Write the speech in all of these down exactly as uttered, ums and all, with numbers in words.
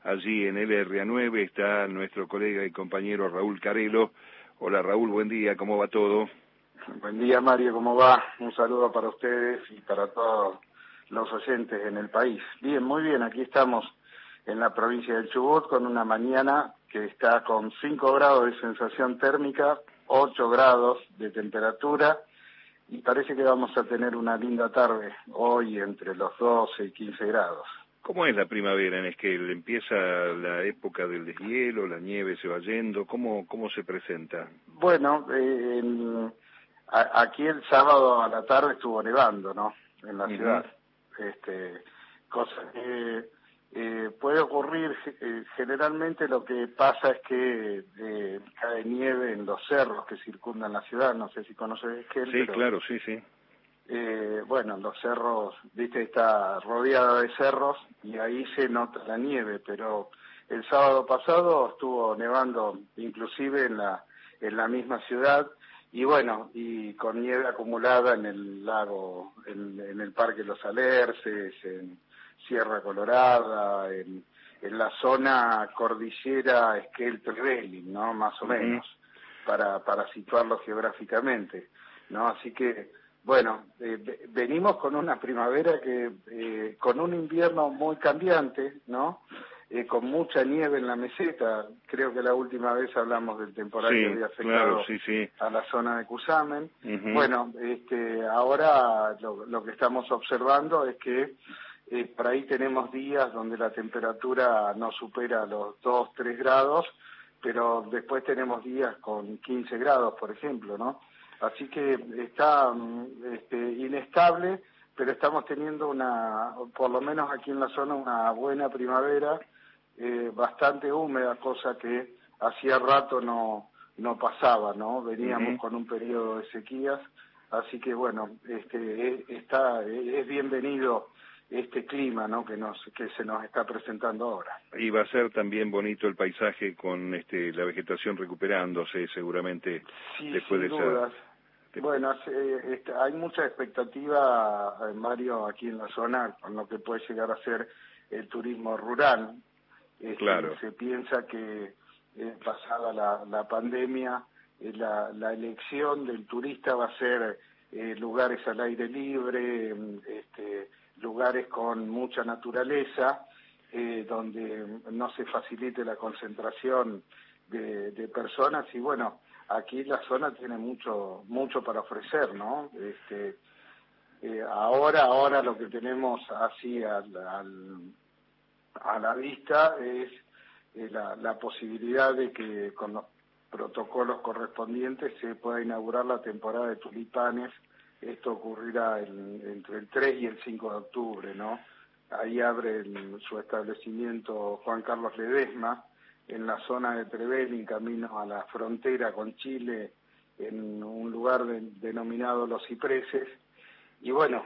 allí en L R A nueve está nuestro colega y compañero Raúl Carelo. Hola Raúl, buen día, ¿cómo va todo? Buen día Mario, ¿cómo va? Un saludo para ustedes y para todos los oyentes en el país. Bien, muy bien, aquí estamos en la provincia del Chubut con una mañana que está con cinco grados de sensación térmica, ocho grados de temperatura y parece que vamos a tener una linda tarde hoy entre los doce y quince grados. ¿Cómo es la primavera en Esquel? ¿Empieza la época del deshielo, la nieve se va yendo? ¿Cómo, cómo se presenta? Bueno, eh, en, a, aquí el sábado a la tarde estuvo nevando, ¿no? En la uh-huh. ciudad. Este, cosa que eh, puede ocurrir, eh, generalmente lo que pasa es que eh, cae nieve en los cerros que circundan la ciudad, no sé si conoces Esquel. Sí, pero, claro, sí, sí. Eh, bueno, los cerros, viste, está rodeada de cerros y ahí se nota la nieve, pero el sábado pasado estuvo nevando inclusive en la en la misma ciudad y bueno, y con nieve acumulada en el lago, en, en el Parque Los Alerces, en Sierra Colorada, en, en la zona cordillera Esquel-Trevelin, ¿no? Más o uh-huh. menos, para, para situarlo geográficamente, ¿no? Así que bueno, eh, venimos con una primavera que, eh, con un invierno muy cambiante, ¿no? Eh, con mucha nieve en la meseta. Creo que la última vez hablamos del temporal sí, que había afectado claro, sí, sí. a la zona de Cusamen. Uh-huh. Bueno, este, ahora lo, lo que estamos observando es que eh, por ahí tenemos días donde la temperatura no supera los dos, tres grados, pero después tenemos días con quince grados, por ejemplo, ¿no? Así que está este, inestable, pero estamos teniendo una, por lo menos aquí en la zona, una buena primavera, eh, bastante húmeda, cosa que hacía rato no no pasaba, ¿no? Veníamos uh-huh. con un periodo de sequías, así que bueno, este, está es bienvenido este clima, ¿no? Que nos que se nos está presentando ahora. Y va a ser también bonito el paisaje con este la vegetación recuperándose seguramente sí, después sin de dudas. esa... Bueno, eh, este, hay mucha expectativa, eh, Mario, aquí en la zona con lo que puede llegar a ser el turismo rural. Este, claro. Se piensa que eh, pasada la, la pandemia, eh, la, la elección del turista va a ser eh, lugares al aire libre, este, lugares con mucha naturaleza, eh, donde no se facilite la concentración de, de personas y bueno, aquí la zona tiene mucho mucho para ofrecer, ¿no? Este, eh, ahora ahora lo que tenemos así al, al, a la vista es eh, la, la posibilidad de que con los protocolos correspondientes se pueda inaugurar la temporada de tulipanes. Esto ocurrirá el, entre el tres y el cinco de octubre, ¿no? Ahí abre el, su establecimiento Juan Carlos Ledesma, en la zona de Trevelin, camino a la frontera con Chile, en un lugar de, denominado Los Cipreses. Y bueno,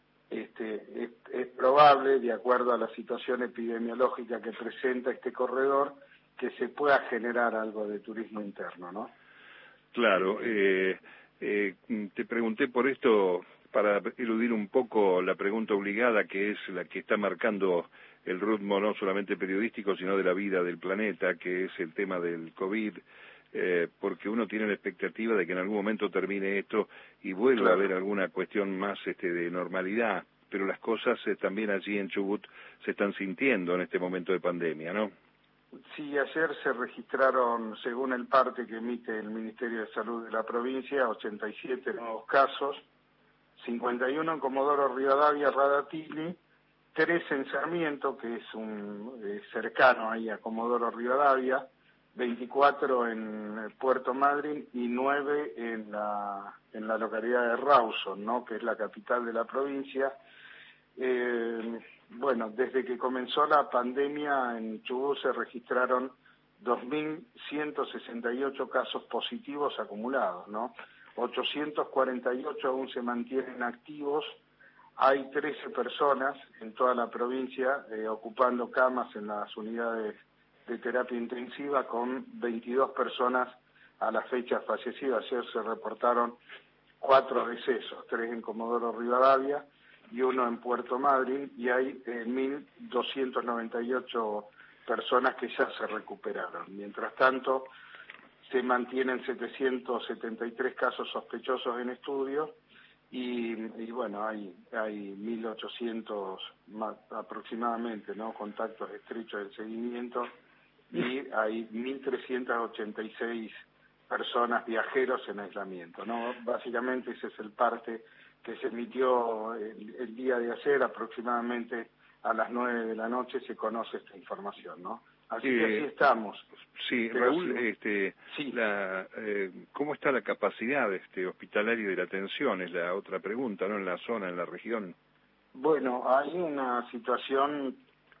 este, es, es probable, de acuerdo a la situación epidemiológica que presenta este corredor, que se pueda generar algo de turismo interno, ¿no? Claro, eh, eh, te pregunté por esto para eludir un poco la pregunta obligada, que es la que está marcando el ritmo no solamente periodístico, sino de la vida del planeta, que es el tema del COVID, eh, porque uno tiene la expectativa de que en algún momento termine esto y vuelva claro. a haber alguna cuestión más este, de normalidad, pero las cosas eh, también allí en Chubut se están sintiendo en este momento de pandemia, ¿no? Sí, ayer se registraron, según el parte que emite el Ministerio de Salud de la provincia, ochenta y siete nuevos casos, cincuenta y uno en Comodoro Rivadavia, Radatili, tres en Sarmiento, que es un eh, cercano ahí a Comodoro Rivadavia, veinticuatro en Puerto Madryn y nueve en la en la localidad de Rawson, ¿no? Que es la capital de la provincia. Eh, bueno, desde que comenzó la pandemia en Chubut se registraron dos mil ciento sesenta y ocho casos positivos acumulados, ¿no? ochocientos cuarenta y ocho aún se mantienen activos. Hay trece personas en toda la provincia eh, ocupando camas en las unidades de terapia intensiva, con veintidós personas a la fecha fallecidas. Ayer se reportaron cuatro decesos, tres en Comodoro Rivadavia y uno en Puerto Madryn, y hay eh, mil doscientos noventa y ocho personas que ya se recuperaron. Mientras tanto, se mantienen setecientos setenta y tres casos sospechosos en estudio y, y bueno, hay, hay mil ochocientos más, aproximadamente, ¿no?, contactos estrechos del seguimiento, y hay mil trescientas ochenta y seis personas, viajeros en aislamiento, ¿no? Básicamente ese es el parte que se emitió el, el día de ayer, aproximadamente a las nueve de la noche se conoce esta información, ¿no? Así eh, que así estamos. Sí, Pero Raúl, sí, este, sí. La, eh, ¿cómo está la capacidad este, hospitalaria de la atención? Es la otra pregunta, ¿no? En la zona, en la región. Bueno, hay una situación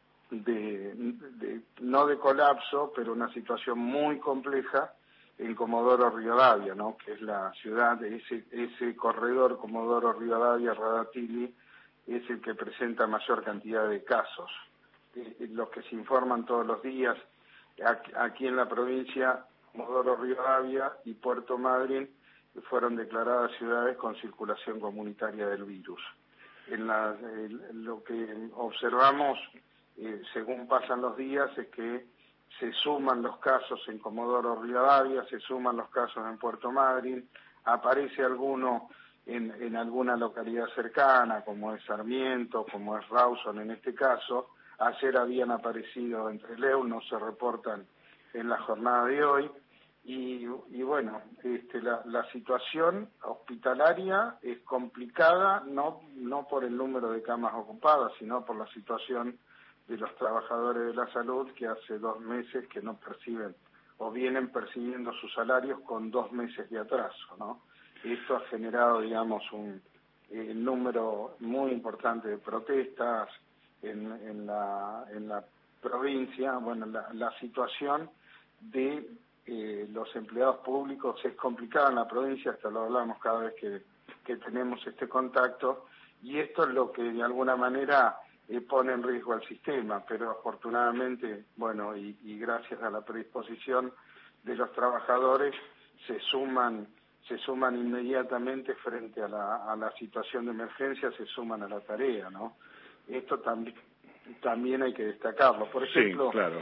de, de no de colapso, pero una situación muy compleja en Comodoro Rivadavia, ¿no?, que es la ciudad de ese, ese corredor Comodoro Rivadavia, Radatili, es el que presenta mayor cantidad de casos. Eh, los que se informan todos los días, aquí, aquí en la provincia, Comodoro Rivadavia y Puerto Madryn fueron declaradas ciudades con circulación comunitaria del virus. En la, eh, lo que observamos, eh, según pasan los días, es que se suman los casos en Comodoro Rivadavia, se suman los casos en Puerto Madryn, aparece alguno en, en alguna localidad cercana, como es Sarmiento, como es Rawson en este caso. Ayer habían aparecido en Trelew, no se reportan en la jornada de hoy. Y, y bueno, este, la, la situación hospitalaria es complicada, no, no por el número de camas ocupadas, sino por la situación de los trabajadores de la salud, que hace dos meses que no perciben o vienen percibiendo sus salarios con dos meses de atraso, ¿no? Esto ha generado, digamos, un eh, número muy importante de protestas en, en, la, en la provincia. Bueno, la, la situación de eh, los empleados públicos es complicada en la provincia, hasta lo hablamos cada vez que, que tenemos este contacto, y esto es lo que de alguna manera eh, pone en riesgo al sistema, pero afortunadamente, bueno, y, y gracias a la predisposición de los trabajadores, se suman se suman inmediatamente frente a la, a la situación de emergencia, se suman a la tarea, ¿no? Esto también también hay que destacarlo. Por ejemplo, sí, claro.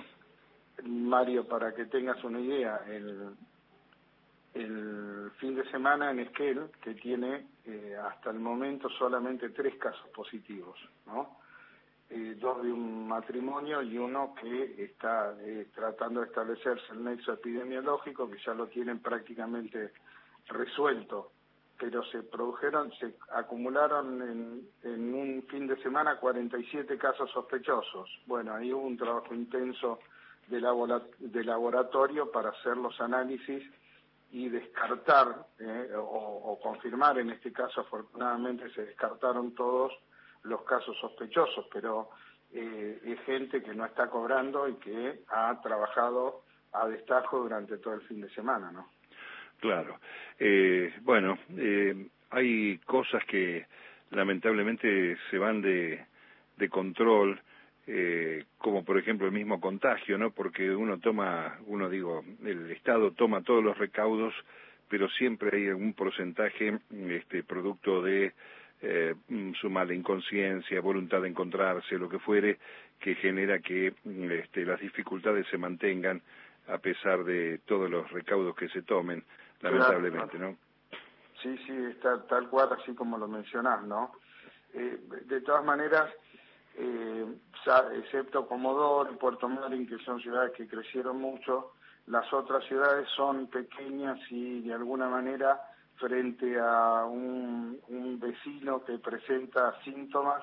Mario, para que tengas una idea, el, el fin de semana en Esquel, que tiene eh, hasta el momento solamente tres casos positivos, ¿no? Eh, dos de un matrimonio y uno que está eh, tratando de establecerse el nexo epidemiológico, que ya lo tienen prácticamente resuelto, pero se produjeron, se acumularon en, en un fin de semana cuarenta y siete casos sospechosos. Bueno, ahí hubo un trabajo intenso de, labora, de laboratorio para hacer los análisis y descartar eh, o, o confirmar, en este caso afortunadamente se descartaron todos los casos sospechosos, pero eh, es gente que no está cobrando y que ha trabajado a destajo durante todo el fin de semana, ¿no? Claro. Eh, bueno, eh, hay cosas que lamentablemente se van de, de control, eh, como por ejemplo el mismo contagio, ¿no? Porque uno toma, uno digo, el Estado toma todos los recaudos, pero siempre hay algún porcentaje, este, producto de eh, su mala inconsciencia, voluntad de encontrarse, lo que fuere, que genera que este, las dificultades se mantengan a pesar de todos los recaudos que se tomen, lamentablemente, claro, claro. ¿no? Sí, sí, está tal cual, así como lo mencionás, ¿no? Eh, de todas maneras, eh, excepto Comodoro y Puerto Madryn, que son ciudades que crecieron mucho, las otras ciudades son pequeñas y de alguna manera frente a un, un vecino que presenta síntomas,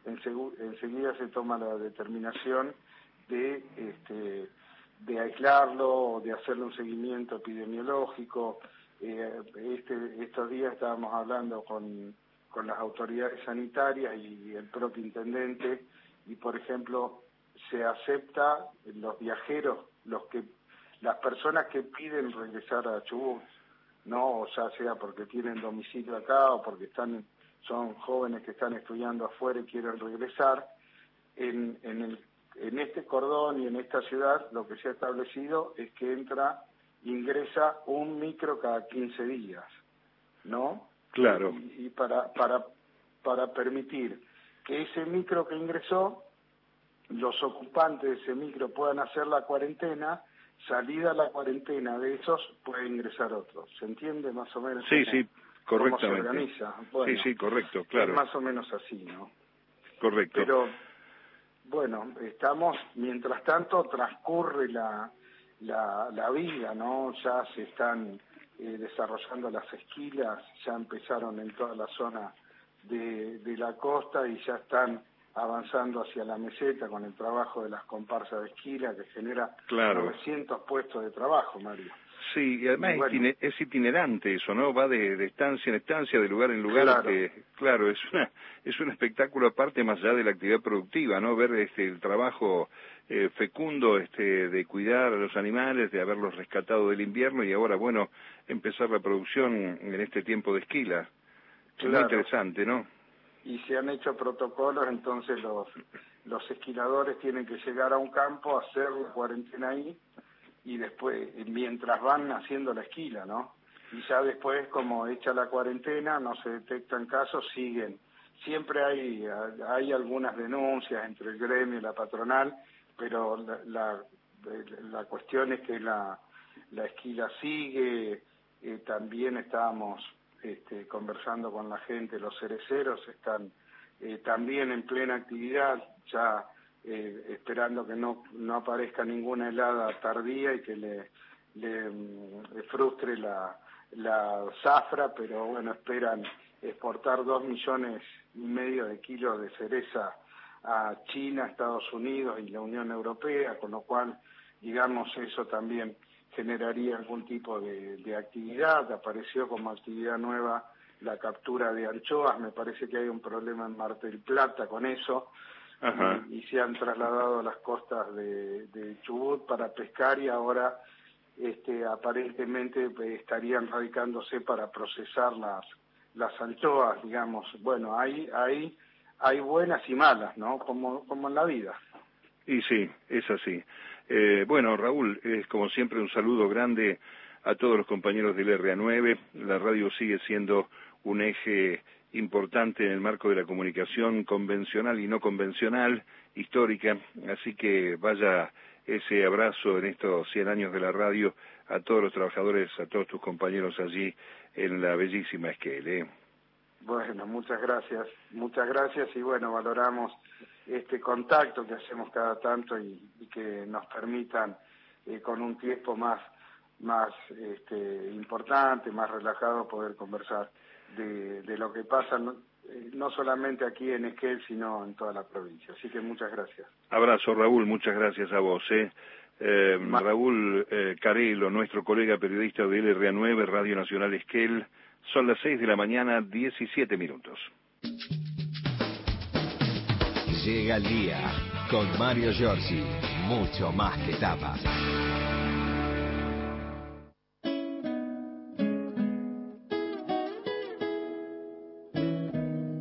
enseguida se toma la determinación de, este, de aislarlo, de hacerle un seguimiento epidemiológico. Eh, este, estos días estábamos hablando con, con las autoridades sanitarias y el propio intendente, y por ejemplo se acepta los viajeros, los que las personas que piden regresar a Chubut, no, o sea, sea porque tienen domicilio acá o porque están son jóvenes que están estudiando afuera y quieren regresar. En, en, el, en este cordón y en esta ciudad lo que se ha establecido es que entra, ingresa un micro cada quince días, ¿no? Claro. Y, y para, para, para permitir que ese micro que ingresó los ocupantes de ese micro puedan hacer la cuarentena, salida la cuarentena de esos puede ingresar otro. ¿Se entiende más o menos? Sí, cómo, sí, correctamente. ¿Cómo se organiza? Bueno, sí, sí, correcto, claro. Es más o menos así, ¿no? Correcto. Pero, bueno, estamos, mientras tanto transcurre la, la, la vida, ¿no? Ya se están eh, desarrollando las esquilas, ya empezaron en toda la zona de, de la costa y ya están avanzando hacia la meseta con el trabajo de las comparsas de esquila que genera claro. novecientos puestos de trabajo, Mario. Sí, y además y bueno, es itinerante eso, ¿no? Va de, de estancia en estancia, de lugar en lugar. Claro, este, claro es una es un espectáculo aparte más allá de la actividad productiva, ¿no? Ver este el trabajo eh, fecundo este de cuidar a los animales, de haberlos rescatado del invierno y ahora, bueno, empezar la producción en este tiempo de esquila. Es muy interesante, ¿no? Y se han hecho protocolos, entonces los los esquiladores tienen que llegar a un campo, hacer la cuarentena ahí, y después, mientras van haciendo la esquila, ¿no? Y ya después, como hecha la cuarentena, no se detectan casos, siguen. Siempre hay hay algunas denuncias entre el gremio y la patronal, pero la, la, la cuestión es que la, la esquila sigue. Eh, también estábamos este, conversando con la gente, los cereceros están eh, también en plena actividad, ya eh, esperando que no no aparezca ninguna helada tardía y que le, le, le frustre la, la zafra, pero bueno, esperan exportar dos millones y medio de kilos de cereza a China, Estados Unidos y la Unión Europea, con lo cual, digamos, eso también generaría algún tipo de, de actividad. Apareció como actividad nueva la captura de anchoas, me parece que hay un problema en Mar del Plata con eso. Ajá. Y, y se han trasladado a las costas de, de Chubut para pescar y ahora este, aparentemente estarían radicándose para procesar las, las anchoas, digamos. Bueno, hay, hay, hay buenas y malas, ¿no? Como, como en la vida. Y sí, es así. Eh, bueno, Raúl, es como siempre un saludo grande a todos los compañeros del R A nueve. La radio sigue siendo un eje importante en el marco de la comunicación convencional y no convencional, histórica, así que vaya ese abrazo en estos cien años de la radio a todos los trabajadores, a todos tus compañeros allí en la bellísima Esquel, ¿eh? Bueno, muchas gracias, muchas gracias y bueno, valoramos este contacto que hacemos cada tanto y, y que nos permitan eh, con un tiempo más más este, importante, más relajado poder conversar de, de lo que pasa no, eh, no solamente aquí en Esquel, sino en toda la provincia. Así que muchas gracias. Abrazo, Raúl, muchas gracias a vos, ¿eh? Eh, Raúl eh, Carelo, nuestro colega periodista de L R A nueve, Radio Nacional Esquel. Son las seis de la mañana, diecisiete minutos. Llega el día con Mario Giorgi, mucho más que tapas.